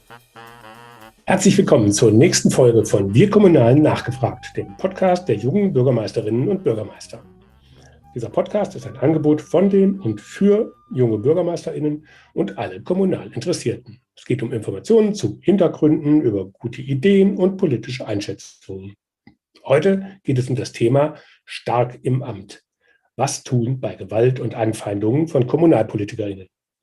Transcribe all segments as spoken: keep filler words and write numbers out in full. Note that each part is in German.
Herzlich willkommen zur nächsten Folge von Wir Kommunalen nachgefragt, dem Podcast der jungen Bürgermeisterinnen und Bürgermeister. Dieser Podcast ist ein Angebot von den und für junge BürgermeisterInnen und alle kommunal Interessierten. Es geht um Informationen zu Hintergründen, über gute Ideen und politische Einschätzungen. Heute geht es um das Thema Stark im Amt. Was tun bei Gewalt und Anfeindungen von KommunalpolitikerInnen?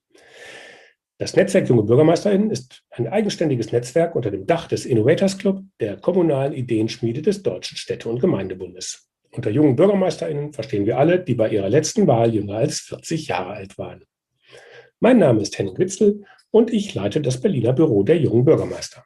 Das Netzwerk Junge BürgermeisterInnen ist ein eigenständiges Netzwerk unter dem Dach des Innovators Club, der kommunalen Ideenschmiede des Deutschen Städte- und Gemeindebundes. Unter jungen BürgermeisterInnen verstehen wir alle, die bei ihrer letzten Wahl jünger als vierzig Jahre alt waren. Mein Name ist Henning Witzel und ich leite das Berliner Büro der jungen Bürgermeister.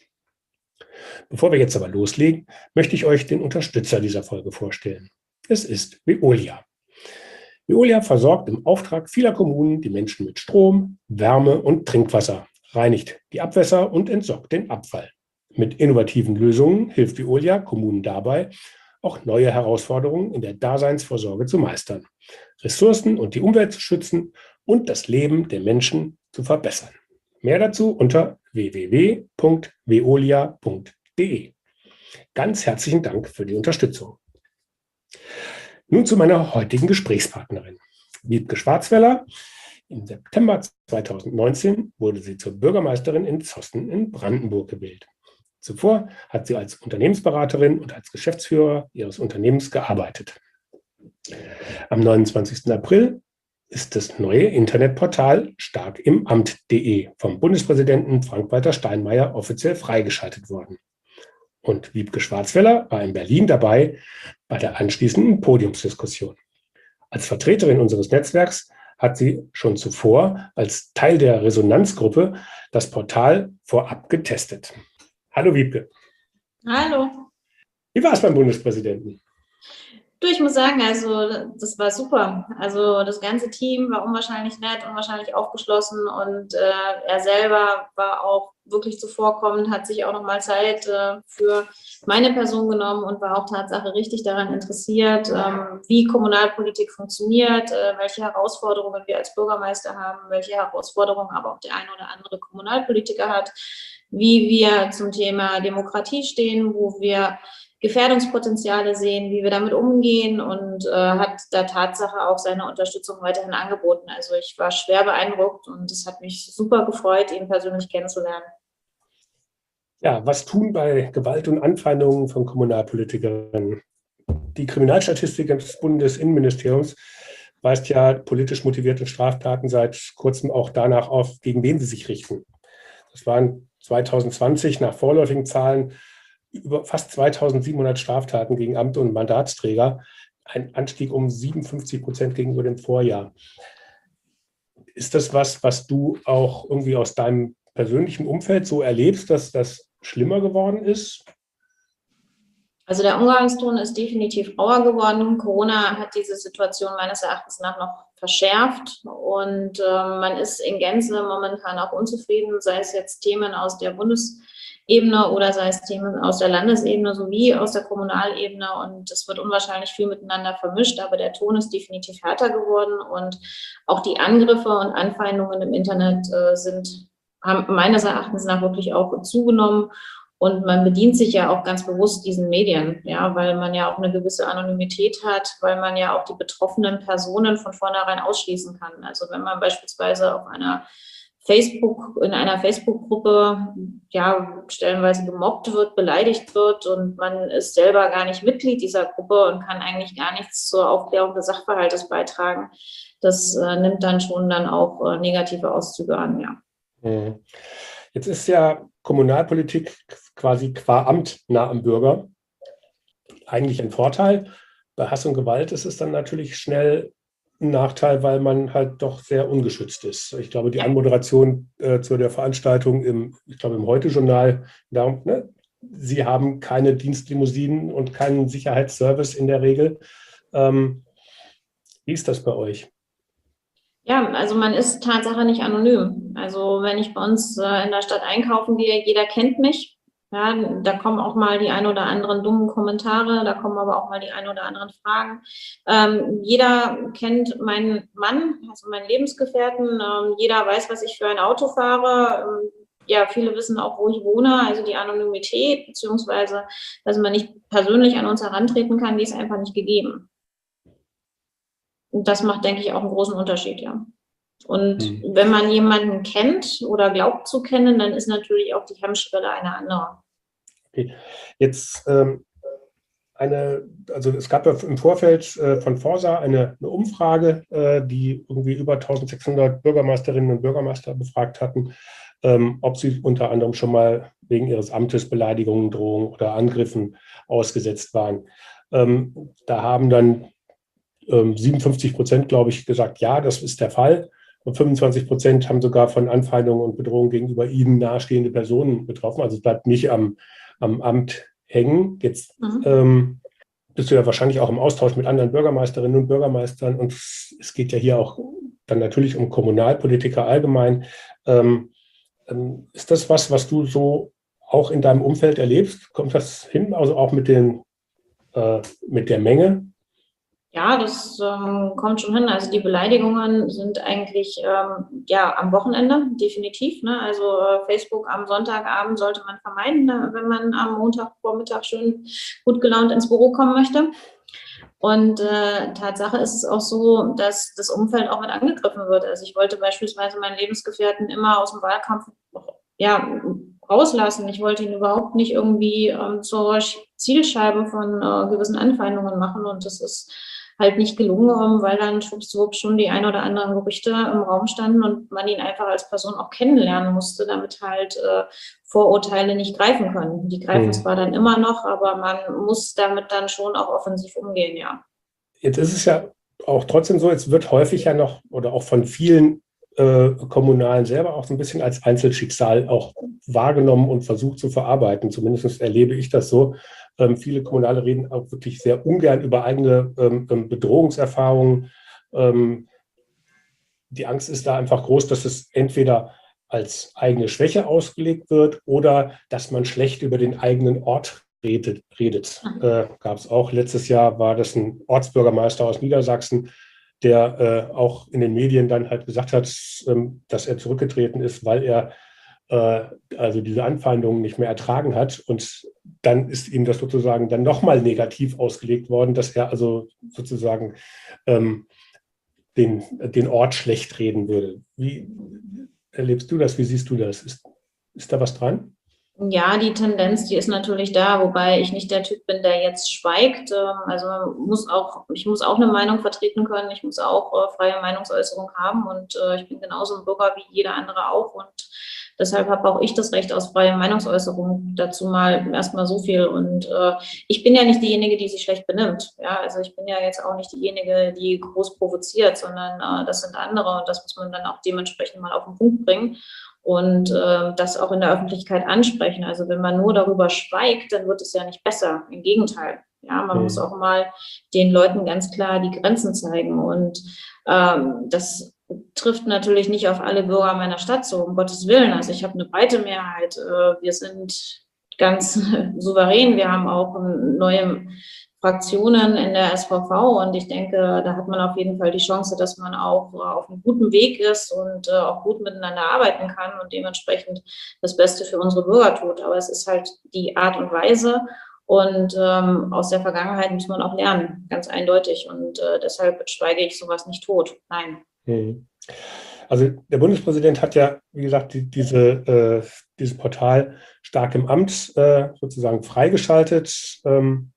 Bevor wir jetzt aber loslegen, möchte ich euch den Unterstützer dieser Folge vorstellen. Es ist Veolia. Veolia versorgt im Auftrag vieler Kommunen die Menschen mit Strom, Wärme und Trinkwasser, reinigt die Abwässer und entsorgt den Abfall. Mit innovativen Lösungen hilft Veolia Kommunen dabei, auch neue Herausforderungen in der Daseinsvorsorge zu meistern, Ressourcen und die Umwelt zu schützen und das Leben der Menschen zu verbessern. Mehr dazu unter w w w punkt veolia punkt d e. Ganz herzlichen Dank für die Unterstützung. Nun zu meiner heutigen Gesprächspartnerin. Wiebke Schwarzweller. Im September zweitausendneunzehn wurde sie zur Bürgermeisterin in Zossen in Brandenburg gewählt. Zuvor hat sie als Unternehmensberaterin und als Geschäftsführer ihres Unternehmens gearbeitet. Am neunundzwanzigsten April ist das neue Internetportal starkimamt punkt d e vom Bundespräsidenten Frank-Walter Steinmeier offiziell freigeschaltet worden. Und Wiebke Schwarzweller war in Berlin dabei bei der anschließenden Podiumsdiskussion. Als Vertreterin unseres Netzwerks hat sie schon zuvor als Teil der Resonanzgruppe das Portal vorab getestet. Hallo Wiebke. Hallo. Wie war es beim Bundespräsidenten? Du, ich muss sagen, also das war super. Also das ganze Team war unwahrscheinlich nett, unwahrscheinlich aufgeschlossen und äh, er selber war auch wirklich zuvorkommend, hat sich auch nochmal Zeit äh, für meine Person genommen und war auch Tatsache richtig daran interessiert, ähm, wie Kommunalpolitik funktioniert, äh, welche Herausforderungen wir als Bürgermeister haben, welche Herausforderungen aber auch der eine oder andere Kommunalpolitiker hat, wie wir zum Thema Demokratie stehen, wo wir Gefährdungspotenziale sehen, wie wir damit umgehen und äh, hat der Tatsache auch seine Unterstützung weiterhin angeboten. Also ich war schwer beeindruckt und es hat mich super gefreut, ihn persönlich kennenzulernen. Ja, was tun bei Gewalt und Anfeindungen von Kommunalpolitikerinnen? Die Kriminalstatistik des Bundesinnenministeriums weist ja politisch motivierte Straftaten seit kurzem auch danach auf, gegen wen sie sich richten. Das waren zweitausendzwanzig nach vorläufigen Zahlen über fast zweitausendsiebenhundert Straftaten gegen Amte und Mandatsträger, ein Anstieg um siebenundfünfzig Prozent gegenüber dem Vorjahr. Ist das was, was du auch irgendwie aus deinem persönlichen Umfeld so erlebst, dass das schlimmer geworden ist? Also der Umgangston ist definitiv rauer geworden. Corona hat diese Situation meines Erachtens nach noch verschärft und äh, man ist in Gänze momentan auch unzufrieden, sei es jetzt Themen aus der Bundesebene oder sei es Themen aus der Landesebene sowie aus der Kommunalebene und es wird unwahrscheinlich viel miteinander vermischt, aber der Ton ist definitiv härter geworden und auch die Angriffe und Anfeindungen im Internet äh, sind, haben meines Erachtens nach wirklich auch zugenommen. Und man bedient sich ja auch ganz bewusst diesen Medien, ja, weil man ja auch eine gewisse Anonymität hat, weil man ja auch die betroffenen Personen von vornherein ausschließen kann. Also wenn man beispielsweise auf einer Facebook, in einer Facebook-Gruppe ja stellenweise gemobbt wird, beleidigt wird und man ist selber gar nicht Mitglied dieser Gruppe und kann eigentlich gar nichts zur Aufklärung des Sachverhaltes beitragen, das äh, nimmt dann schon dann auch äh, negative Auszüge an, ja. Mhm. Jetzt ist ja Kommunalpolitik quasi qua Amt nah am Bürger. Eigentlich ein Vorteil. Bei Hass und Gewalt ist es dann natürlich schnell ein Nachteil, weil man halt doch sehr ungeschützt ist. Ich glaube, die Anmoderation äh, zu der Veranstaltung im, ich glaube, im Heute-Journal, darum, ne, Sie haben keine Dienstlimousinen und keinen Sicherheitsservice in der Regel. Ähm, wie ist das bei euch? Ja, also man ist Tatsache nicht anonym. Also wenn ich bei uns äh, in der Stadt einkaufen gehe, jeder kennt mich. Ja, da kommen auch mal die ein oder anderen dummen Kommentare, da kommen aber auch mal die ein oder anderen Fragen. Ähm, jeder kennt meinen Mann, also meinen Lebensgefährten. Ähm, jeder weiß, was ich für ein Auto fahre. Ähm, ja, viele wissen auch, wo ich wohne, also die Anonymität, beziehungsweise, dass man nicht persönlich an uns herantreten kann, die ist einfach nicht gegeben. Und das macht, denke ich, auch einen großen Unterschied, ja. Und Hm. wenn man jemanden kennt oder glaubt zu kennen, dann ist natürlich auch die Hemmschwelle eine andere. Okay. Jetzt ähm, eine, also es gab ja im Vorfeld äh, von Forsa eine, eine Umfrage, äh, die irgendwie über eintausendsechshundert Bürgermeisterinnen und Bürgermeister befragt hatten, ähm, ob sie unter anderem schon mal wegen ihres Amtes Beleidigungen, Drohungen oder Angriffen ausgesetzt waren. Ähm, da haben dann ähm, siebenundfünfzig Prozent, glaube ich, gesagt, ja, das ist der Fall. Und fünfundzwanzig Prozent haben sogar von Anfeindungen und Bedrohungen gegenüber ihnen nahestehende Personen betroffen. Also es bleibt nicht am, am Amt hängen. Jetzt Mhm. ähm, bist du ja wahrscheinlich auch im Austausch mit anderen Bürgermeisterinnen und Bürgermeistern. Und es geht ja hier auch dann natürlich um Kommunalpolitiker allgemein. Ähm, ähm, ist das was, was du so auch in deinem Umfeld erlebst? Kommt das hin, also auch mit, den, äh, mit der Menge? Ja, das ähm, kommt schon hin. Also die Beleidigungen sind eigentlich ähm, ja am Wochenende definitiv. Ne? Also äh, Facebook am Sonntagabend sollte man vermeiden, ne? Wenn man am Montagvormittag schön gut gelaunt ins Büro kommen möchte. Und äh, Tatsache ist es auch so, dass das Umfeld auch mit angegriffen wird. Also ich wollte beispielsweise meinen Lebensgefährten immer aus dem Wahlkampf ja, rauslassen. Ich wollte ihn überhaupt nicht irgendwie ähm, zur Zielscheibe von äh, gewissen Anfeindungen machen. Und das ist halt nicht gelungen, weil dann schwuppsdiwupp schon die ein oder anderen Gerüchte im Raum standen und man ihn einfach als Person auch kennenlernen musste, damit halt äh, Vorurteile nicht greifen können. Die greifen Hm. zwar dann immer noch, aber man muss damit dann schon auch offensiv umgehen, ja. Jetzt ist es ja auch trotzdem so, es wird häufig ja noch oder auch von vielen äh, Kommunalen selber auch so ein bisschen als Einzelschicksal auch wahrgenommen und versucht zu verarbeiten. Zumindest erlebe ich das so. Ähm, viele Kommunale reden auch wirklich sehr ungern über eigene ähm, Bedrohungserfahrungen. Ähm, die Angst ist da einfach groß, dass es entweder als eigene Schwäche ausgelegt wird oder dass man schlecht über den eigenen Ort redet. redet. Äh, gab es auch letztes Jahr, war das ein Ortsbürgermeister aus Niedersachsen, der äh, auch in den Medien dann halt gesagt hat, ähm, dass er zurückgetreten ist, weil er äh, also diese Anfeindungen nicht mehr ertragen hat. Und dann ist ihm das sozusagen dann nochmal negativ ausgelegt worden, dass er also sozusagen ähm, den, den Ort schlecht reden würde. Wie erlebst du das? Wie siehst du das? Ist, ist da was dran? Ja, die Tendenz, die ist natürlich da, wobei ich nicht der Typ bin, der jetzt schweigt. Also muss auch, ich muss auch eine Meinung vertreten können, ich muss auch äh, freie Meinungsäußerung haben und äh, ich bin genauso ein Bürger wie jeder andere auch und deshalb habe auch ich das Recht aus freier Meinungsäußerung. Dazu mal erstmal so viel. Und äh, ich bin ja nicht diejenige, die sich schlecht benimmt. Ja, also ich bin ja jetzt auch nicht diejenige, die groß provoziert, sondern äh, das sind andere und das muss man dann auch dementsprechend mal auf den Punkt bringen. Und äh, das auch in der Öffentlichkeit ansprechen. Also wenn man nur darüber schweigt, dann wird es ja nicht besser. Im Gegenteil. Ja, man mhm. muss auch mal den Leuten ganz klar die Grenzen zeigen. Und ähm, das trifft natürlich nicht auf alle Bürger meiner Stadt so, um Gottes Willen. Also ich habe eine breite Mehrheit. Äh, wir sind ganz souverän. Wir haben auch neue Fraktionen in der S V V und ich denke, da hat man auf jeden Fall die Chance, dass man auch äh, auf einem guten Weg ist und äh, auch gut miteinander arbeiten kann und dementsprechend das Beste für unsere Bürger tut. Aber es ist halt die Art und Weise und ähm, aus der Vergangenheit muss man auch lernen, ganz eindeutig und äh, deshalb schweige ich sowas nicht tot. Nein. Hm. Also der Bundespräsident hat ja, wie gesagt, die, diese, äh, dieses Portal Stark im Amt äh, sozusagen freigeschaltet. Ähm,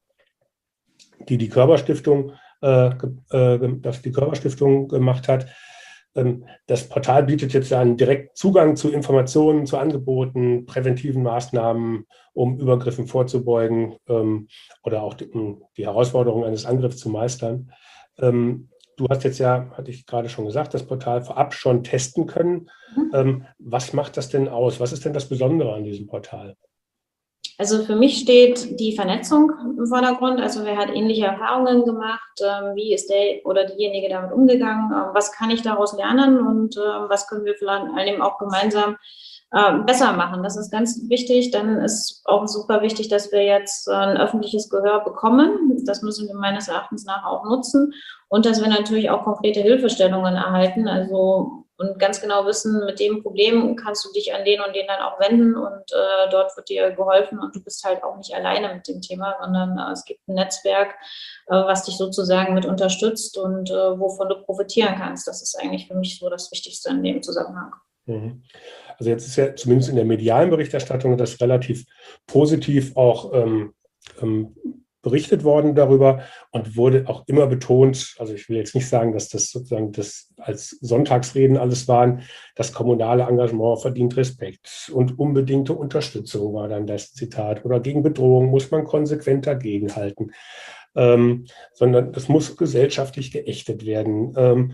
die die Körperstiftung, äh, äh, das die Körperstiftung gemacht hat. Ähm, das Portal bietet jetzt einen direkten Zugang zu Informationen, zu Angeboten, präventiven Maßnahmen, um Übergriffen vorzubeugen ähm, oder auch die, die Herausforderung eines Angriffs zu meistern. Ähm, du hast jetzt ja, hatte ich gerade schon gesagt, das Portal vorab schon testen können. Mhm. Ähm, was macht das denn aus? Was ist denn das Besondere an diesem Portal? Also für mich steht die Vernetzung im Vordergrund. Also wer hat ähnliche Erfahrungen gemacht? Ähm, wie ist der oder diejenige damit umgegangen? Ähm, was kann ich daraus lernen und äh, was können wir vor allem auch gemeinsam äh, besser machen? Das ist ganz wichtig. Dann ist auch super wichtig, dass wir jetzt äh, ein öffentliches Gehör bekommen. Das müssen wir meines Erachtens nach auch nutzen und dass wir natürlich auch konkrete Hilfestellungen erhalten. Also und ganz genau wissen, mit dem Problem kannst du dich an den und den dann auch wenden und äh, dort wird dir geholfen und du bist halt auch nicht alleine mit dem Thema, sondern äh, es gibt ein Netzwerk, äh, was dich sozusagen mit unterstützt und äh, wovon du profitieren kannst. Das ist eigentlich für mich so das Wichtigste in dem Zusammenhang. Mhm. Also jetzt ist ja zumindest in der medialen Berichterstattung das relativ positiv auch ähm, ähm, berichtet worden darüber und wurde auch immer betont, also ich will jetzt nicht sagen, dass das sozusagen das als Sonntagsreden alles waren, das kommunale Engagement verdient Respekt und unbedingte Unterstützung war dann das Zitat oder gegen Bedrohung muss man konsequent dagegenhalten, ähm, sondern das muss gesellschaftlich geächtet werden. Ähm,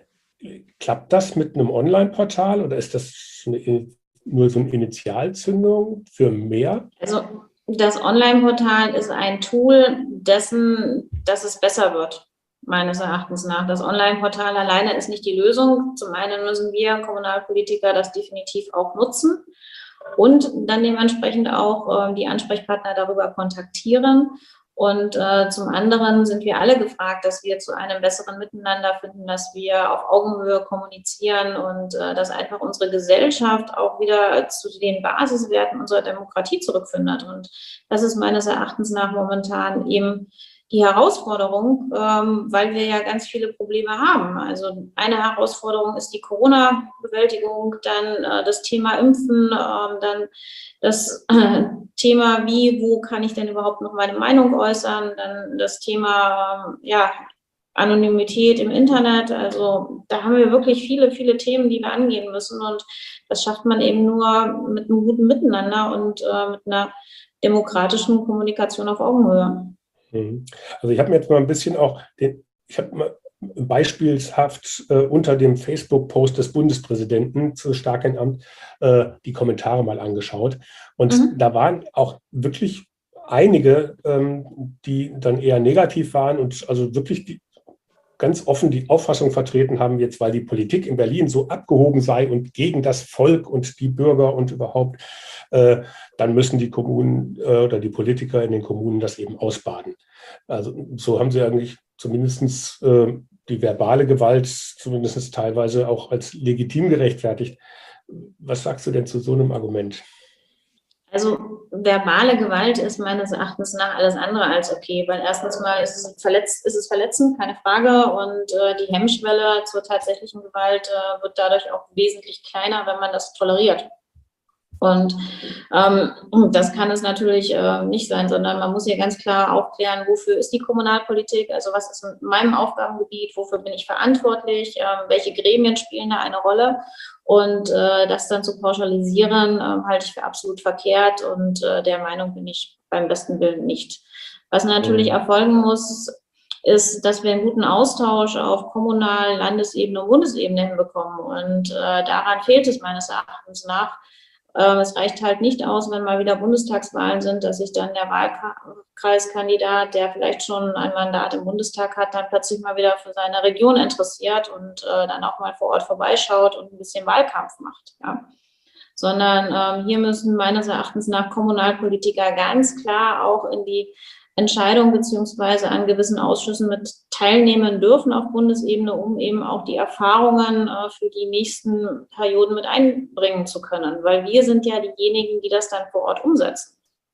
klappt das mit einem Online-Portal oder ist das eine, nur so eine Initialzündung für mehr? Also das Online-Portal ist ein Tool dessen, dass es besser wird, meines Erachtens nach. Das Online-Portal alleine ist nicht die Lösung. Zum einen müssen wir Kommunalpolitiker das definitiv auch nutzen und dann dementsprechend auch äh, die Ansprechpartner darüber kontaktieren. Und äh, zum anderen sind wir alle gefragt, dass wir zu einem besseren Miteinander finden, dass wir auf Augenhöhe kommunizieren und äh, dass einfach unsere Gesellschaft auch wieder zu den Basiswerten unserer Demokratie zurückfindet. Und das ist meines Erachtens nach momentan eben die Herausforderung, ähm, weil wir ja ganz viele Probleme haben. Also eine Herausforderung ist die Corona-Bewältigung, dann äh, das Thema Impfen, äh, dann das äh, Thema, wie, wo kann ich denn überhaupt noch meine Meinung äußern, dann das Thema, äh, ja, Anonymität im Internet. Also da haben wir wirklich viele, viele Themen, die wir angehen müssen und das schafft man eben nur mit einem guten Miteinander und äh, mit einer demokratischen Kommunikation auf Augenhöhe. Also ich habe mir jetzt mal ein bisschen auch, den, ich habe mal beispielshaft äh, unter dem Facebook-Post des Bundespräsidenten zu Starkenamt äh, die Kommentare mal angeschaut. Und mhm. da waren auch wirklich einige, ähm, die dann eher negativ waren und also wirklich die, ganz offen die Auffassung vertreten haben, jetzt weil die Politik in Berlin so abgehoben sei und gegen das Volk und die Bürger und überhaupt, äh, dann müssen die Kommunen äh, oder die Politiker in den Kommunen das eben ausbaden. Also so haben sie eigentlich zumindest äh, die verbale Gewalt zumindest teilweise auch als legitim gerechtfertigt. Was sagst du denn zu so einem Argument? Also verbale Gewalt ist meines Erachtens nach alles andere als okay, weil erstens mal ist es, verletzt, ist es verletzend, keine Frage, und äh, die Hemmschwelle zur tatsächlichen Gewalt äh, wird dadurch auch wesentlich kleiner, wenn man das toleriert. Und ähm, das kann es natürlich äh, nicht sein, sondern man muss hier ganz klar aufklären, wofür ist die Kommunalpolitik, also was ist in meinem Aufgabengebiet, wofür bin ich verantwortlich, äh, welche Gremien spielen da eine Rolle. Und äh, das dann zu pauschalisieren, äh, halte ich für absolut verkehrt und äh, der Meinung bin ich beim besten Willen nicht. Was natürlich erfolgen muss, ist, dass wir einen guten Austausch auf Kommunal-, Landesebene und Bundesebene hinbekommen. Und äh, daran fehlt es meines Erachtens nach. Äh, es reicht halt nicht aus, wenn mal wieder Bundestagswahlen sind, dass sich dann der Wahlkreiskandidat, der vielleicht schon ein Mandat im Bundestag hat, dann plötzlich mal wieder für seine Region interessiert und äh, dann auch mal vor Ort vorbeischaut und ein bisschen Wahlkampf macht. Ja. Sondern ähm, hier müssen meines Erachtens nach Kommunalpolitiker ganz klar auch in die Entscheidung beziehungsweise an gewissen Ausschüssen mit teilnehmen dürfen auf Bundesebene, um eben auch die Erfahrungen äh, für die nächsten Perioden mit einbringen zu können. Weil wir sind ja diejenigen, die das dann vor Ort umsetzen.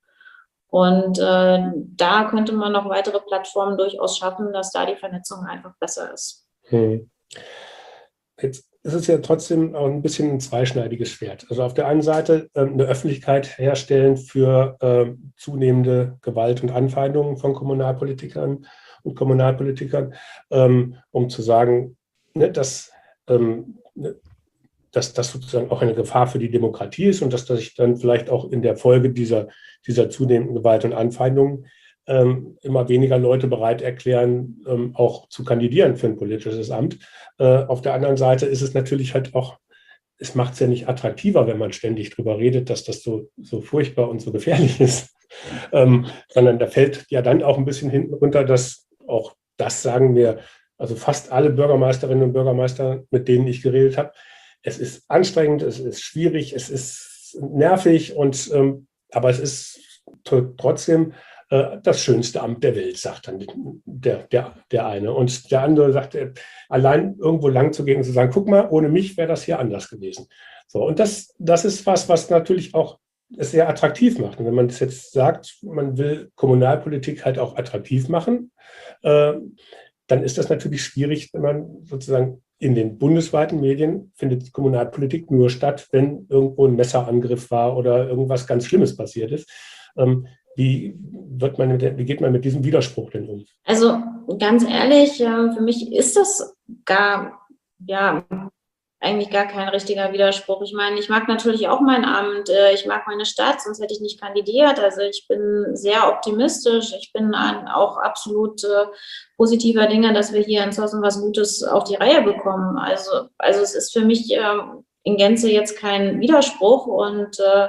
Und äh, da könnte man noch weitere Plattformen durchaus schaffen, dass da die Vernetzung einfach besser ist. Hm. Jetzt ist es ja trotzdem auch ein bisschen ein zweischneidiges Schwert. Also auf der einen Seite äh, eine Öffentlichkeit herstellen für äh, zunehmende Gewalt und Anfeindungen von Kommunalpolitikern und Kommunalpolitikern, ähm, um zu sagen, ne, dass, ähm, ne, dass das sozusagen auch eine Gefahr für die Demokratie ist und dass das sich dann vielleicht auch in der Folge dieser, dieser zunehmenden Gewalt und Anfeindungen Ähm, immer weniger Leute bereit erklären, ähm, auch zu kandidieren für ein politisches Amt. Äh, auf der anderen Seite ist es natürlich halt auch, es macht es ja nicht attraktiver, wenn man ständig darüber redet, dass das so, so furchtbar und so gefährlich ist, ähm, sondern da fällt ja dann auch ein bisschen hinten runter, dass auch das sagen mir, also fast alle Bürgermeisterinnen und Bürgermeister, mit denen ich geredet habe, es ist anstrengend, es ist schwierig, es ist nervig, und ähm, aber es ist trotzdem äh, das schönste Amt der Welt, sagt dann der, der, der eine. Und der andere sagt, äh, allein irgendwo lang zu gehen und zu sagen, guck mal, ohne mich wäre das hier anders gewesen. So, und das, das ist was, was natürlich auch es sehr attraktiv macht. Und wenn man das jetzt sagt, man will Kommunalpolitik halt auch attraktiv machen, äh, dann ist das natürlich schwierig, wenn man sozusagen in den bundesweiten Medien findet Kommunalpolitik nur statt, wenn irgendwo ein Messerangriff war oder irgendwas ganz Schlimmes passiert ist. Ähm, wie, wird man mit der, wie geht man mit diesem Widerspruch denn um? Also ganz ehrlich, äh, für mich ist das gar, ja, eigentlich gar kein richtiger Widerspruch. Ich meine, ich mag natürlich auch mein Amt, äh, ich mag meine Stadt, sonst hätte ich nicht kandidiert. Also ich bin sehr optimistisch, ich bin ein, auch absolut äh, positiver Dinge, dass wir hier in Zossen was Gutes auf die Reihe bekommen. Also, also es ist für mich äh, in Gänze jetzt kein Widerspruch und äh,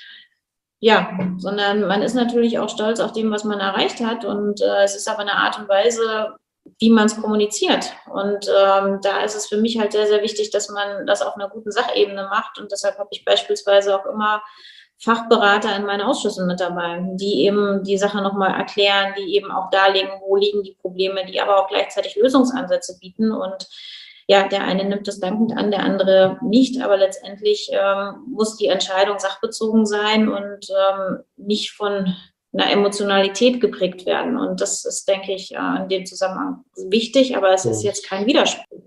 ja, sondern man ist natürlich auch stolz auf dem, was man erreicht hat und äh, es ist aber eine Art und Weise, wie man es kommuniziert. Und ähm, da ist es für mich halt sehr, sehr wichtig, dass man das auf einer guten Sachebene macht. Und deshalb habe ich beispielsweise auch immer Fachberater in meinen Ausschüssen mit dabei, die eben die Sache nochmal erklären, die eben auch darlegen, wo liegen die Probleme, die aber auch gleichzeitig Lösungsansätze bieten. Und ja, der eine nimmt das dankend an, der andere nicht. Aber letztendlich ähm, muss die Entscheidung sachbezogen sein und ähm, nicht von einer Emotionalität geprägt werden. Und das ist, denke ich, in dem Zusammenhang wichtig, aber es ist jetzt kein Widerspruch.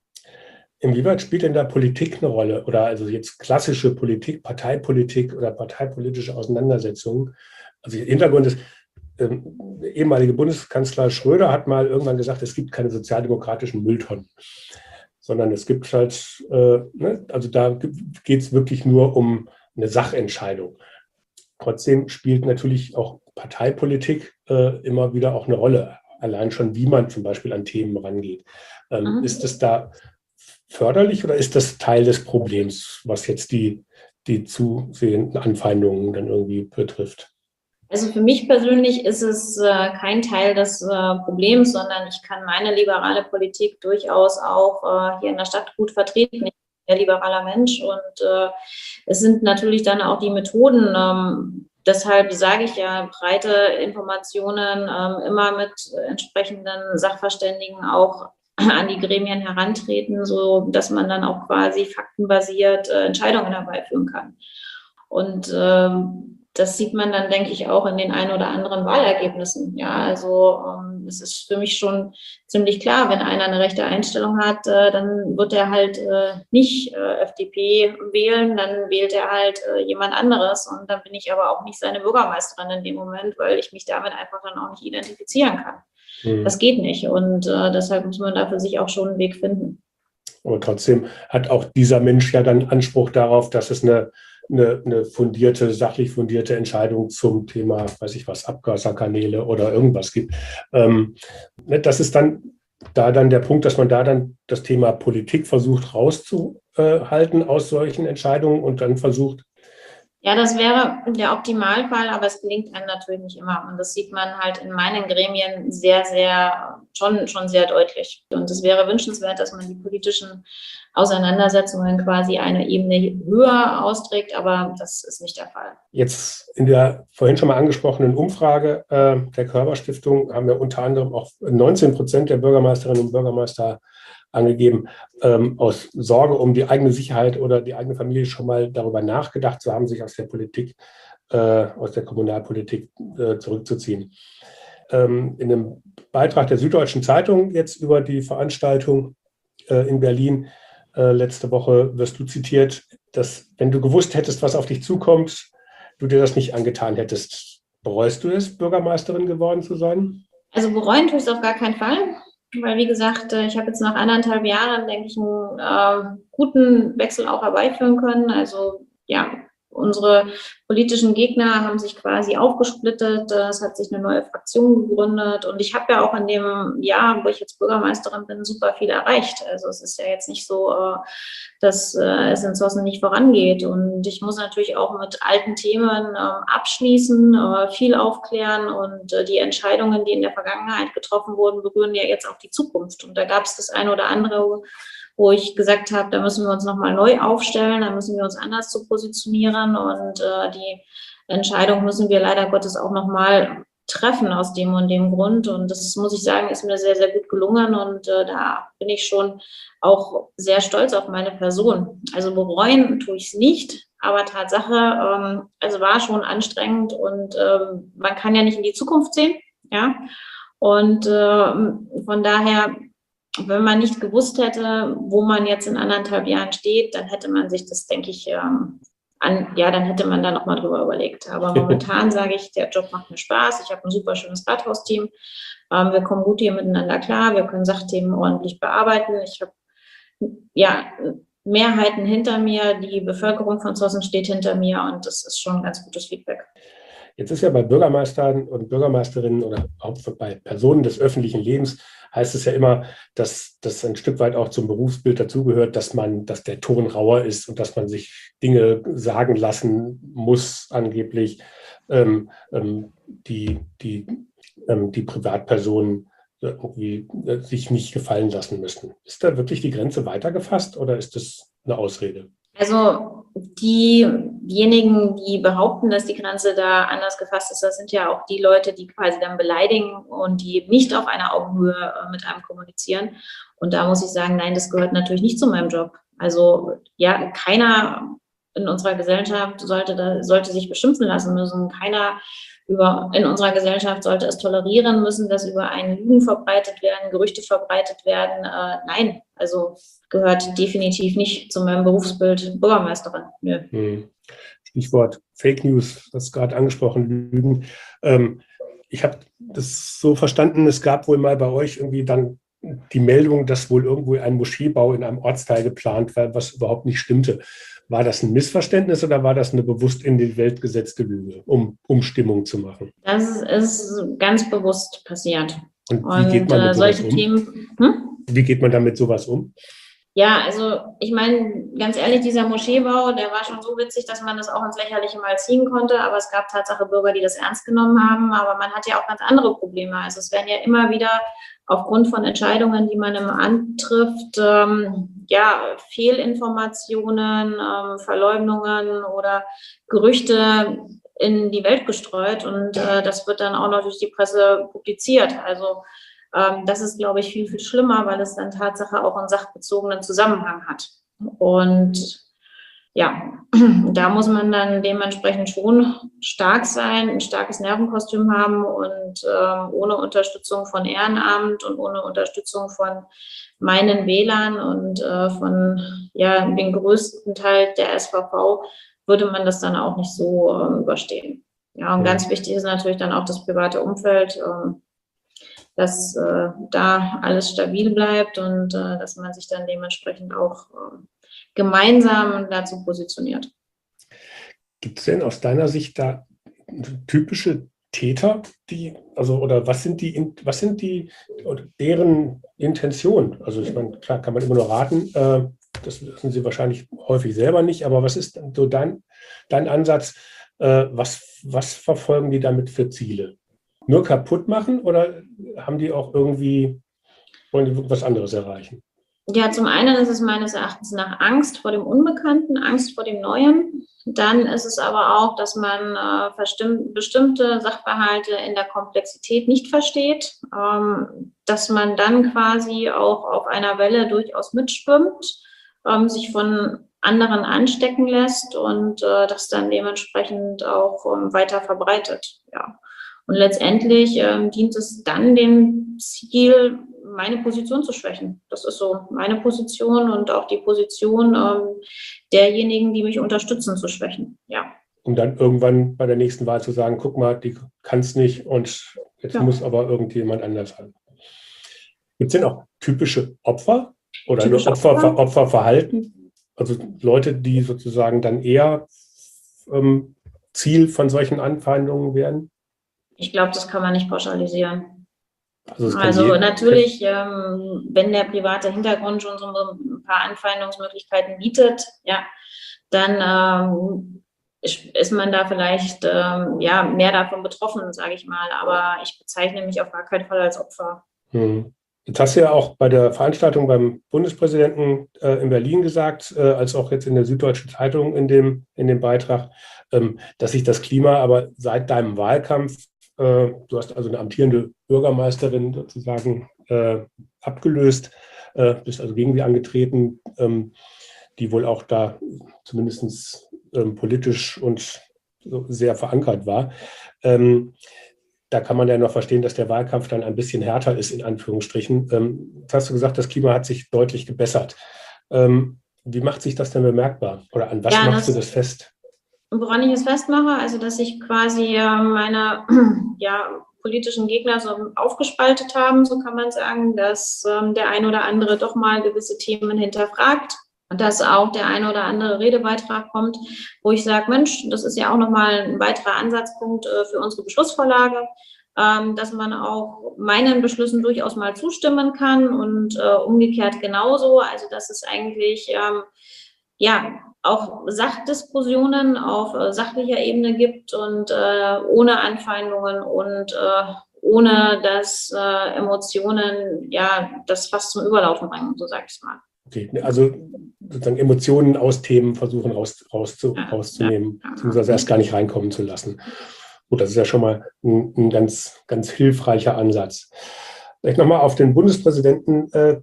Inwieweit spielt denn da Politik eine Rolle? Oder also jetzt klassische Politik, Parteipolitik oder parteipolitische Auseinandersetzungen? Also der Hintergrund ist, ähm, der ehemalige Bundeskanzler Schröder hat mal irgendwann gesagt, es gibt keine sozialdemokratischen Mülltonnen, sondern es gibt halt, äh, ne, also da geht es wirklich nur um eine Sachentscheidung. Trotzdem spielt natürlich auch Parteipolitik äh, immer wieder auch eine Rolle, allein schon, wie man zum Beispiel an Themen rangeht. Ähm, mhm. Ist das da förderlich oder ist das Teil des Problems, was jetzt die, die zusehenden Anfeindungen dann irgendwie betrifft? Also für mich persönlich ist es äh, kein Teil des äh, Problems, sondern ich kann meine liberale Politik durchaus auch äh, hier in der Stadt gut vertreten. Ich bin ein liberaler Mensch und äh, es sind natürlich dann auch die Methoden. Ähm, deshalb sage ich ja, breite Informationen ähm, immer mit entsprechenden Sachverständigen auch an die Gremien herantreten, so dass man dann auch quasi faktenbasiert äh, Entscheidungen herbeiführen kann. Und ähm, das sieht man dann, denke ich, auch in den ein oder anderen Wahlergebnissen. Ja, also ähm, es ist für mich schon ziemlich klar, wenn einer eine rechte Einstellung hat, äh, dann wird er halt äh, nicht äh, F D P wählen, dann wählt er halt äh, jemand anderes. Und dann bin ich aber auch nicht seine Bürgermeisterin in dem Moment, weil ich mich damit einfach dann auch nicht identifizieren kann. Mhm. Das geht nicht. Und äh, deshalb muss man da für sich auch schon einen Weg finden. Aber trotzdem hat auch dieser Mensch ja dann Anspruch darauf, dass es eine Eine, eine fundierte, sachlich fundierte Entscheidung zum Thema, weiß ich was, Abgaskanäle oder irgendwas gibt. Ähm, das ist dann da dann der Punkt, dass man da dann das Thema Politik versucht rauszuhalten aus solchen Entscheidungen und dann versucht. Ja, das wäre der Optimalfall, aber es gelingt einem natürlich nicht immer. Und das sieht man halt in meinen Gremien sehr, sehr, schon, schon sehr deutlich. Und es wäre wünschenswert, dass man die politischen Auseinandersetzungen quasi eine Ebene höher austrägt, aber das ist nicht der Fall. Jetzt in der vorhin schon mal angesprochenen Umfrage äh, der Körber-Stiftung haben wir unter anderem auch neunzehn Prozent der Bürgermeisterinnen und Bürgermeister angegeben, ähm, aus Sorge um die eigene Sicherheit oder die eigene Familie schon mal darüber nachgedacht zu haben, sich aus der Politik, äh, aus der Kommunalpolitik äh, zurückzuziehen. Ähm, in einem Beitrag der Süddeutschen Zeitung jetzt über die Veranstaltung äh, in Berlin äh, letzte Woche wirst du zitiert, dass wenn du gewusst hättest, was auf dich zukommt, du dir das nicht angetan hättest. Bereust du es, Bürgermeisterin geworden zu sein? Also bereuen tue ich es auf gar keinen Fall. Weil, wie gesagt, ich habe jetzt nach anderthalb Jahren, denke ich, einen äh, guten Wechsel auch herbeiführen können. Also, ja, unsere politischen Gegner haben sich quasi aufgesplittet. Es hat sich eine neue Fraktion gegründet. Und ich habe ja auch in dem Jahr, wo ich jetzt Bürgermeisterin bin, super viel erreicht. Also, es ist ja jetzt nicht so, äh, dass äh, es in Zossen nicht vorangeht. Und ich muss natürlich auch mit alten Themen äh, abschließen, äh, viel aufklären. Und äh, die Entscheidungen, die in der Vergangenheit getroffen wurden, berühren ja jetzt auch die Zukunft. Und da gab es das eine oder andere, wo ich gesagt habe, da müssen wir uns nochmal neu aufstellen, da müssen wir uns anders zu positionieren und äh, die Entscheidung müssen wir leider Gottes auch nochmal treffen aus dem und dem Grund. Und das, muss ich sagen, ist mir sehr, sehr gut gelungen. Und äh, da bin ich schon auch sehr stolz auf meine Person. Also bereuen tue ich es nicht. Aber Tatsache, ähm, also war schon anstrengend und ähm, man kann ja nicht in die Zukunft sehen. Ja. Und äh, von daher, wenn man nicht gewusst hätte, wo man jetzt in anderthalb Jahren steht, dann hätte man sich das, denke ich, ähm, an, ja, dann hätte man da nochmal drüber überlegt. Aber momentan sage ich, der Job macht mir Spaß. Ich habe ein super schönes Rathausteam. Ähm, wir kommen gut hier miteinander klar. Wir können Sachthemen ordentlich bearbeiten. Ich habe ja Mehrheiten hinter mir. Die Bevölkerung von Zossen steht hinter mir und das ist schon ein ganz gutes Feedback. Jetzt ist ja bei Bürgermeistern und Bürgermeisterinnen oder auch bei Personen des öffentlichen Lebens heißt es ja immer, dass das ein Stück weit auch zum Berufsbild dazugehört, dass man, dass der Ton rauer ist und dass man sich Dinge sagen lassen muss, angeblich, ähm, ähm, die, die, ähm, die Privatpersonen irgendwie äh, sich nicht gefallen lassen müssen. Ist da wirklich die Grenze weitergefasst oder ist das eine Ausrede? Also diejenigen, die behaupten, dass die Grenze da anders gefasst ist, das sind ja auch die Leute, die quasi dann beleidigen und die nicht auf einer Augenhöhe mit einem kommunizieren. Und da muss ich sagen, nein, das gehört natürlich nicht zu meinem Job. Also ja, keiner in unserer Gesellschaft sollte, da, sollte sich beschimpfen lassen müssen. Keiner über, in unserer Gesellschaft sollte es tolerieren müssen, dass über einen Lügen verbreitet werden, Gerüchte verbreitet werden. Äh, nein, also gehört definitiv nicht zu meinem Berufsbild Bürgermeisterin. Nö. Hm. Stichwort Fake News, das gerade angesprochen, Lügen. Ähm, ich habe das so verstanden, es gab wohl mal bei euch irgendwie dann die Meldung, dass wohl irgendwo ein Moscheebau in einem Ortsteil geplant war, was überhaupt nicht stimmte. War das ein Missverständnis oder war das eine bewusst in die Welt gesetzte Lüge, um, um Stimmung zu machen? Das ist ganz bewusst passiert. Und wie geht man mit äh, sowas solche um? Themen, hm? Wie geht man damit sowas um? Ja, also ich meine, ganz ehrlich, dieser Moscheebau, der war schon so witzig, dass man das auch ins Lächerliche mal ziehen konnte. Aber es gab Tatsache Bürger, die das ernst genommen haben. Aber man hat ja auch ganz andere Probleme. Also es werden ja immer wieder aufgrund von Entscheidungen, die man im Amt trifft, ähm, ja, Fehlinformationen, ähm, Verleumdungen oder Gerüchte in die Welt gestreut. Und äh, das wird dann auch noch durch die Presse publiziert. Also ähm, das ist, glaube ich, viel, viel schlimmer, weil es dann Tatsache auch einen sachbezogenen Zusammenhang hat. Und ja, da muss man dann dementsprechend schon stark sein, ein starkes Nervenkostüm haben und ähm, ohne Unterstützung von Ehrenamt und ohne Unterstützung von meinen Wählern und äh, von ja, dem größten Teil der S V V würde man das dann auch nicht so äh, überstehen. Ja, und ganz wichtig ist natürlich dann auch das private Umfeld, äh, dass äh, da alles stabil bleibt und äh, dass man sich dann dementsprechend auch äh, gemeinsam dazu positioniert. Gibt es denn aus deiner Sicht da typische Täter, die, also oder was sind die, was sind die, oder deren Intention? Also ich meine, klar kann man immer nur raten, äh, das wissen Sie wahrscheinlich häufig selber nicht, aber was ist so dein, dein Ansatz, äh, was, was verfolgen die damit für Ziele? Nur kaputt machen oder haben die auch irgendwie, wollen die was anderes erreichen? Ja, zum einen ist es meines Erachtens nach Angst vor dem Unbekannten, Angst vor dem Neuen. Dann ist es aber auch, dass man äh, bestimmte Sachverhalte in der Komplexität nicht versteht, ähm, dass man dann quasi auch auf einer Welle durchaus mitschwimmt, ähm, sich von anderen anstecken lässt und äh, das dann dementsprechend auch ähm, weiter verbreitet. Ja. Und letztendlich ähm, dient es dann dem Ziel, meine Position zu schwächen. Das ist so meine Position und auch die Position ähm, derjenigen, die mich unterstützen, zu schwächen. Ja. Um dann irgendwann bei der nächsten Wahl zu sagen, guck mal, die kann es nicht und jetzt ja. muss aber irgendjemand anders haben. Gibt es denn auch typische Opfer oder typische nur Opfer, Opfer? Opferverhalten? Also Leute, die sozusagen dann eher ähm, Ziel von solchen Anfeindungen werden? Ich glaube, das kann man nicht pauschalisieren. Also, also natürlich, ähm, wenn der private Hintergrund schon so ein paar Anfeindungsmöglichkeiten bietet, ja, dann ähm, ist man da vielleicht ähm, ja, mehr davon betroffen, sage ich mal. Aber ich bezeichne mich auf gar keinen Fall als Opfer. Hm. Jetzt hast du ja auch bei der Veranstaltung beim Bundespräsidenten äh, in Berlin gesagt, äh, als auch jetzt in der Süddeutschen Zeitung in dem, in dem Beitrag, ähm, dass sich das Klima aber seit deinem Wahlkampf Äh, du hast also eine amtierende Bürgermeisterin sozusagen äh, abgelöst, äh, bist also gegen sie angetreten, ähm, die wohl auch da zumindest ähm, politisch und so sehr verankert war. Ähm, da kann man ja noch verstehen, dass der Wahlkampf dann ein bisschen härter ist, in Anführungsstrichen. Ähm, jetzt hast du gesagt, das Klima hat sich deutlich gebessert. Ähm, wie macht sich das denn bemerkbar? Oder an was Ja, machst das, du das fest? woran ich es festmache, also dass sich quasi äh, meine ja, politischen Gegner so aufgespaltet haben, so kann man sagen, dass ähm, der ein oder andere doch mal gewisse Themen hinterfragt. Und dass auch der eine oder andere Redebeitrag kommt, wo ich sage, Mensch, das ist ja auch nochmal ein weiterer Ansatzpunkt äh, für unsere Beschlussvorlage, ähm, dass man auch meinen Beschlüssen durchaus mal zustimmen kann und äh, umgekehrt genauso. Also dass es eigentlich ähm, ja auch Sachdiskussionen auf äh, sachlicher Ebene gibt und äh, ohne Anfeindungen und äh, ohne dass äh, Emotionen ja das fast zum Überlaufen bringen, so sage ich es mal. Okay, also sozusagen Emotionen aus Themen versuchen raus, rauszu, Ja, rauszunehmen, ja. beziehungsweise erst gar nicht reinkommen zu lassen. Gut, das ist ja schon mal ein, ein ganz, ganz hilfreicher Ansatz. Vielleicht nochmal auf den Bundespräsidenten äh,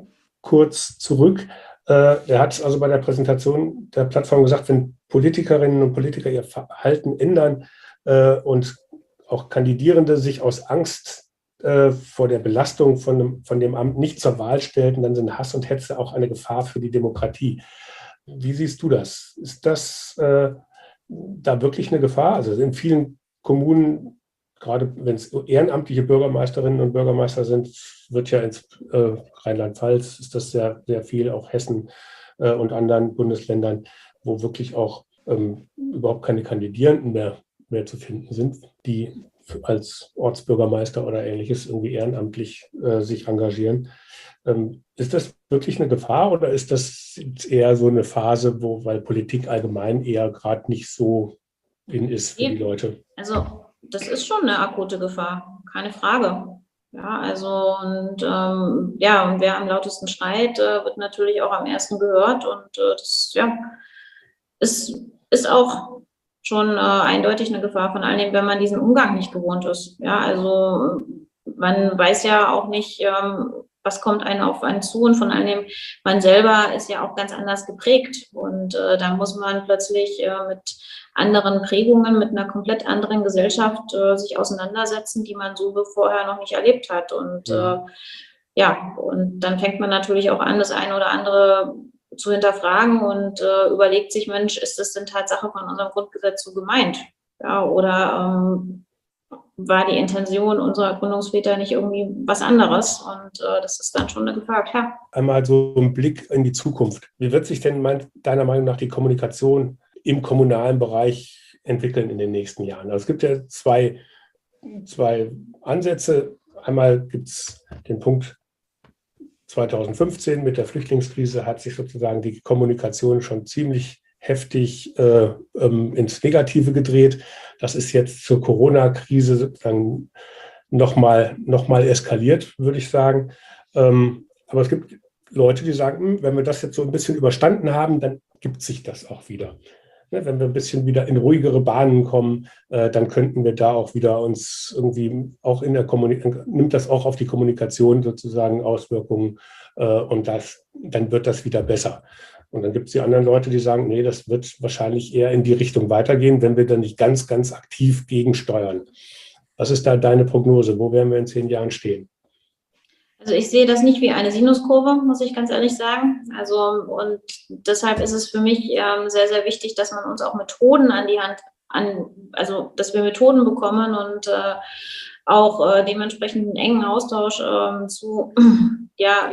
kurz zurück. Äh, er hat also bei der Präsentation der Plattform gesagt, wenn Politikerinnen und Politiker ihr Verhalten ändern äh, und auch Kandidierende sich aus Angst vor der Belastung von dem, von dem Amt nicht zur Wahl stellten, dann sind Hass und Hetze auch eine Gefahr für die Demokratie. Wie siehst du das? Ist das äh, da wirklich eine Gefahr? Also in vielen Kommunen, gerade wenn es ehrenamtliche Bürgermeisterinnen und Bürgermeister sind, wird ja ins äh, Rheinland-Pfalz, ist das sehr, sehr viel, auch Hessen äh, und anderen Bundesländern, wo wirklich auch ähm, überhaupt keine Kandidierenden mehr, mehr zu finden sind, die als Ortsbürgermeister oder Ähnliches irgendwie ehrenamtlich äh, sich engagieren. Ähm, ist das wirklich eine Gefahr oder ist das eher so eine Phase, wo, weil Politik allgemein eher gerade nicht so in ist für die Leute? Also das ist schon eine akute Gefahr, keine Frage. Ja, also und ähm, ja, und wer am lautesten schreit, äh, wird natürlich auch am ersten gehört und äh, das ja, ist, ist auch schon äh, eindeutig eine Gefahr, von allen Dingen, wenn man diesen Umgang nicht gewohnt ist. Ja, also man weiß ja auch nicht, ähm, was kommt einem auf einen zu und von allen Dingen, man selber ist ja auch ganz anders geprägt und äh, da muss man plötzlich äh, mit anderen Prägungen, mit einer komplett anderen Gesellschaft äh, sich auseinandersetzen, die man so vorher noch nicht erlebt hat und mhm. äh, ja, und dann fängt man natürlich auch an, das eine oder andere zu hinterfragen und äh, überlegt sich, Mensch, ist das denn Tatsache von unserem Grundgesetz so gemeint? Ja, oder ähm, war die Intention unserer Gründungsväter nicht irgendwie was anderes? Und äh, das ist dann schon eine Gefahr, klar. Einmal so ein Blick in die Zukunft. Wie wird sich denn mein, deiner Meinung nach die Kommunikation im kommunalen Bereich entwickeln in den nächsten Jahren? Also es gibt ja zwei, zwei Ansätze. Einmal gibt es den Punkt, zweitausendfünfzehn mit der Flüchtlingskrise hat sich sozusagen die Kommunikation schon ziemlich heftig äh, ähm, ins Negative gedreht. Das ist jetzt zur Corona-Krise sozusagen nochmal noch mal eskaliert, würde ich sagen. Ähm, aber es gibt Leute, die sagen, wenn wir das jetzt so ein bisschen überstanden haben, dann gibt sich das auch wieder. Ne, wenn wir ein bisschen wieder in ruhigere Bahnen kommen, äh, dann könnten wir da auch wieder uns irgendwie auch in der Kommunikation, nimmt das auch auf die Kommunikation sozusagen Auswirkungen äh, und das, dann wird das wieder besser. Und dann gibt es die anderen Leute, die sagen, nee, das wird wahrscheinlich eher in die Richtung weitergehen, wenn wir dann nicht ganz, ganz aktiv gegensteuern. Was ist da deine Prognose? Wo werden wir in zehn Jahren stehen? Also ich sehe das nicht wie eine Sinuskurve, muss ich ganz ehrlich sagen. Also und deshalb ist es für mich ähm, sehr, sehr wichtig, dass man uns auch Methoden an die Hand, an, also dass wir Methoden bekommen und äh, auch äh, dementsprechend einen engen Austausch äh, zu ja,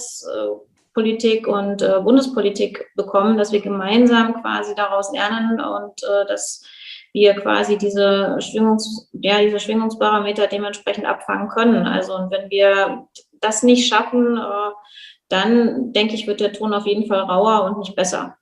Landespolitik und äh, Bundespolitik bekommen, dass wir gemeinsam quasi daraus lernen und äh, dass wir quasi diese Schwingungs, ja, diese Schwingungsparameter dementsprechend abfangen können. Also und wenn wir das nicht schaffen, dann denke ich, wird der Ton auf jeden Fall rauer und nicht besser.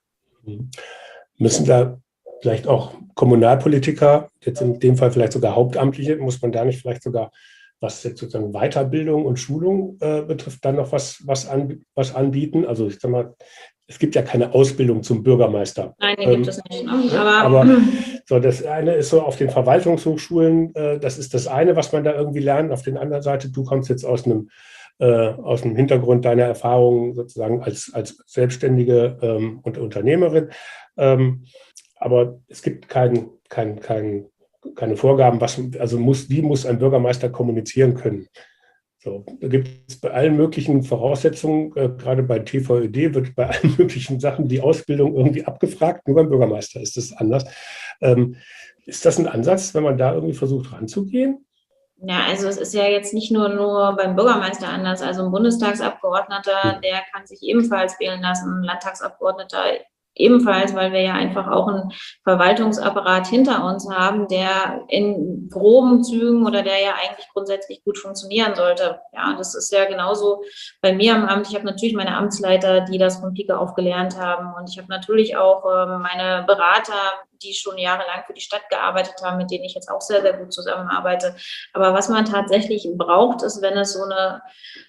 Müssen da vielleicht auch Kommunalpolitiker, jetzt in dem Fall vielleicht sogar Hauptamtliche, muss man da nicht vielleicht sogar, was jetzt sozusagen Weiterbildung und Schulung äh, betrifft, dann noch was, was, an, was anbieten? Also ich sag mal, es gibt ja keine Ausbildung zum Bürgermeister. Nein, den ähm, gibt es nicht. Ne? Aber, aber So, das eine ist so auf den Verwaltungshochschulen, äh, das ist das eine, was man da irgendwie lernt. Auf der anderen Seite, du kommst jetzt aus einem, äh, aus dem Hintergrund deiner Erfahrungen sozusagen als, als Selbstständige ähm, und Unternehmerin. Ähm, aber es gibt kein, kein, kein, keine Vorgaben, was, also muss, wie muss ein Bürgermeister kommunizieren können. So, da gibt es bei allen möglichen Voraussetzungen, äh, gerade bei T V Ö D wird bei allen möglichen Sachen die Ausbildung irgendwie abgefragt, nur beim Bürgermeister ist das anders. Ähm, ist das ein Ansatz, wenn man da irgendwie versucht ranzugehen? Ja, also es ist ja jetzt nicht nur, nur beim Bürgermeister anders. Also ein Bundestagsabgeordneter, hm. der kann sich ebenfalls wählen lassen, ein Landtagsabgeordneter ebenfalls, weil wir ja einfach auch einen Verwaltungsapparat hinter uns haben, der in groben Zügen oder der ja eigentlich grundsätzlich gut funktionieren sollte. Ja, das ist ja genauso bei mir am Amt. Ich habe natürlich meine Amtsleiter, die das von Pike auf gelernt haben, und ich habe natürlich auch äh, meine Berater, die schon jahrelang für die Stadt gearbeitet haben, mit denen ich jetzt auch sehr, sehr gut zusammenarbeite. Aber was man tatsächlich braucht, ist, wenn es so eine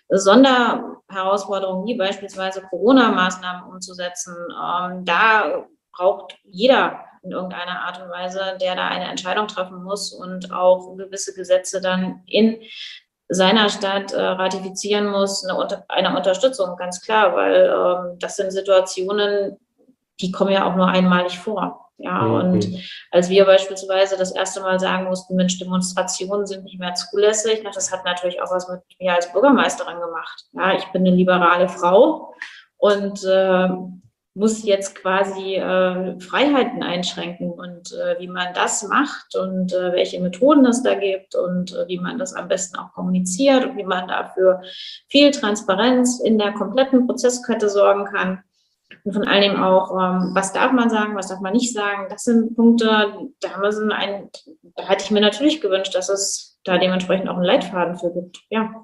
Sonderherausforderung wie beispielsweise Corona-Maßnahmen umzusetzen, ähm, da braucht jeder in irgendeiner Art und Weise, der da eine Entscheidung treffen muss und auch gewisse Gesetze dann in seiner Stadt äh, ratifizieren muss, eine, Unter- eine Unterstützung, ganz klar, weil ähm, das sind Situationen, die kommen ja auch nur einmalig vor. Ja, mhm. Und als wir beispielsweise das erste Mal sagen mussten, Mensch, Demonstrationen sind nicht mehr zulässig, das hat natürlich auch was mit mir als Bürgermeisterin gemacht. Ja, ich bin eine liberale Frau und äh, muss jetzt quasi äh, Freiheiten einschränken, und äh, wie man das macht und äh, welche Methoden es da gibt und äh, wie man das am besten auch kommuniziert und wie man dafür viel Transparenz in der kompletten Prozesskette sorgen kann. Und von allen Dingen auch, ähm, was darf man sagen, was darf man nicht sagen. Das sind Punkte, da, müssen ein, da hätte ich mir natürlich gewünscht, dass es da dementsprechend auch einen Leitfaden für gibt. Ja.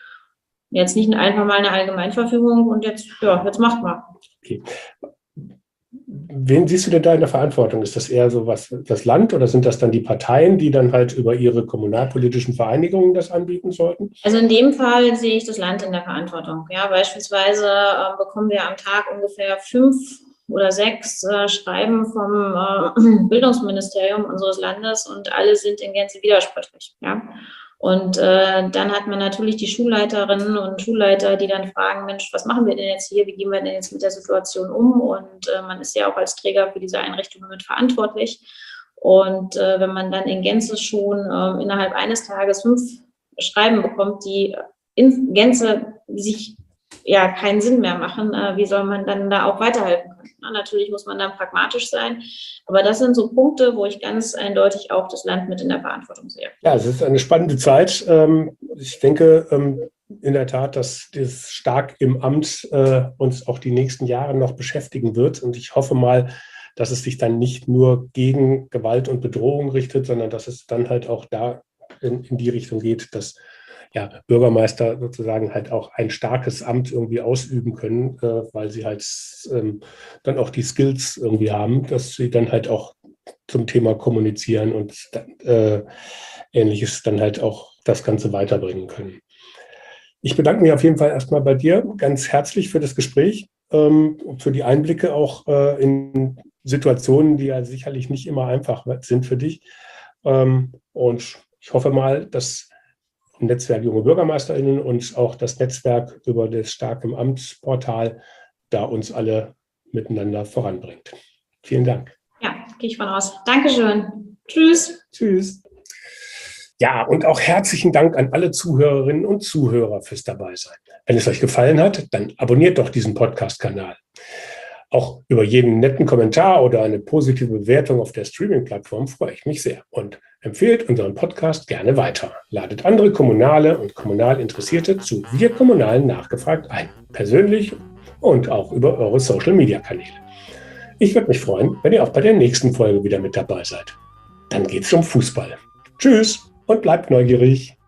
Jetzt nicht einfach mal eine Allgemeinverfügung und jetzt, ja, jetzt macht mal. Okay. Wen siehst du denn da in der Verantwortung? Ist das eher so was, das Land, oder sind das dann die Parteien, die dann halt über ihre kommunalpolitischen Vereinigungen das anbieten sollten? Also in dem Fall sehe ich das Land in der Verantwortung. Ja, beispielsweise äh, bekommen wir am Tag ungefähr fünf oder sechs äh, Schreiben vom äh, Bildungsministerium unseres Landes, und alle sind in Gänze widersprüchlich. Ja. Und äh, dann hat man natürlich die Schulleiterinnen und Schulleiter, die dann fragen, Mensch, was machen wir denn jetzt hier? Wie gehen wir denn jetzt mit der Situation um? Und äh, man ist ja auch als Träger für diese Einrichtungen mit verantwortlich. Und äh, wenn man dann in Gänze schon äh, innerhalb eines Tages fünf Schreiben bekommt, die in Gänze sich ja keinen Sinn mehr machen, äh, wie soll man dann da auch weiterhelfen können? Na, natürlich muss man dann pragmatisch sein, aber das sind so Punkte, wo ich ganz eindeutig auch das Land mit in der Verantwortung sehe. Ja, es ist eine spannende Zeit. Ähm, ich denke ähm, in der Tat, dass das stark im Amt äh, uns auch die nächsten Jahre noch beschäftigen wird, und ich hoffe mal, dass es sich dann nicht nur gegen Gewalt und Bedrohung richtet, sondern dass es dann halt auch da in, in die Richtung geht, dass ja, Bürgermeister sozusagen halt auch ein starkes Amt irgendwie ausüben können, äh, weil sie halt ähm, dann auch die Skills irgendwie haben, dass sie dann halt auch zum Thema kommunizieren und äh, Ähnliches dann halt auch das Ganze weiterbringen können. Ich bedanke mich auf jeden Fall erstmal bei dir ganz herzlich für das Gespräch, ähm, für die Einblicke auch äh, in Situationen, die ja sicherlich nicht immer einfach sind für dich. Ähm, und ich hoffe mal, dass Netzwerk Junge BürgermeisterInnen und auch das Netzwerk über das Stark im Amt-Portal da uns alle miteinander voranbringt. Vielen Dank. Ja, gehe ich von aus. Dankeschön. Tschüss. Tschüss. Ja, und auch herzlichen Dank an alle Zuhörerinnen und Zuhörer fürs Dabeisein. Wenn es euch gefallen hat, dann abonniert doch diesen Podcast-Kanal. Auch über jeden netten Kommentar oder eine positive Bewertung auf der Streaming-Plattform freue ich mich sehr. Und empfehlt unseren Podcast gerne weiter. Ladet andere Kommunale und kommunal Interessierte zu Wir Kommunalen nachgefragt ein. Persönlich und auch über eure Social-Media-Kanäle. Ich würde mich freuen, wenn ihr auch bei der nächsten Folge wieder mit dabei seid. Dann geht's um Fußball. Tschüss und bleibt neugierig.